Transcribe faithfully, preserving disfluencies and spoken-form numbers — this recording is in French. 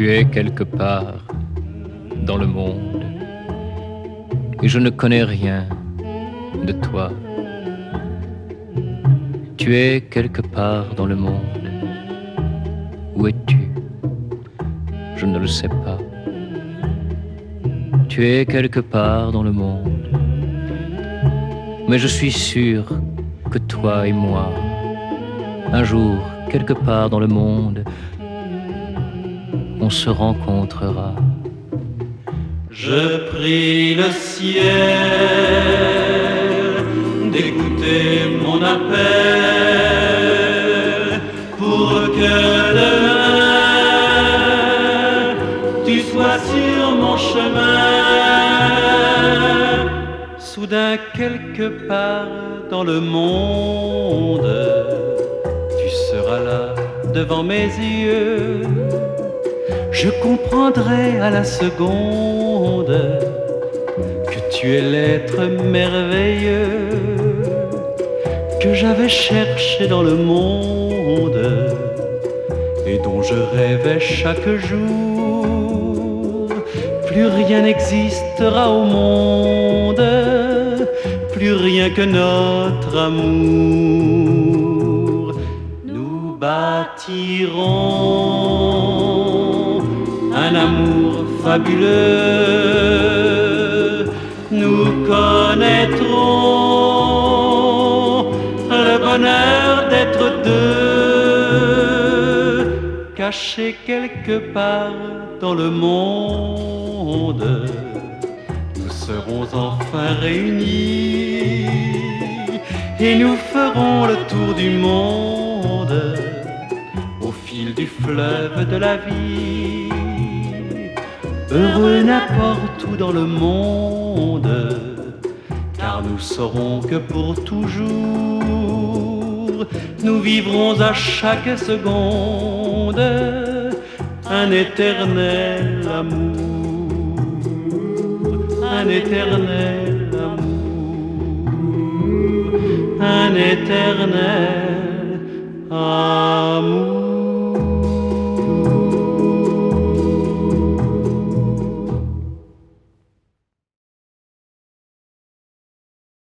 Tu es quelque part dans le monde et je ne connais rien de toi. Tu es quelque part dans le monde. Où es-tu? Je ne le sais pas. Tu es quelque part dans le monde. Mais je suis sûr que toi et moi, un jour, quelque part dans le monde, on se rencontrera. Je prie le ciel d'écouter mon appel pour que demain tu sois sur mon chemin. Soudain quelque part dans le monde, tu seras là devant mes yeux. Je comprendrai à la seconde que tu es l'être merveilleux que j'avais cherché dans le monde et dont je rêvais chaque jour. Plus rien n'existera au monde, plus rien que notre amour. Nous bâtirons un amour fabuleux, nous connaîtrons le bonheur d'être deux, cachés quelque part dans le monde. Nous serons enfin réunis et nous ferons le tour du monde au fil du fleuve de la vie. Heureux n'importe où dans le monde, car nous saurons que pour toujours, nous vivrons à chaque seconde un éternel amour, un éternel amour, un éternel amour.